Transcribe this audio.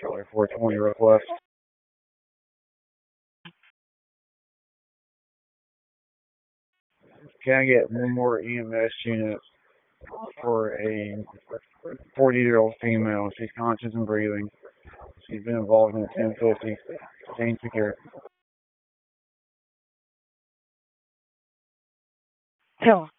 Charlie 420 request. Can I get one more EMS unit for a 40-year-old female? She's conscious and breathing. She's been involved in a 1050. Jane Secure. So,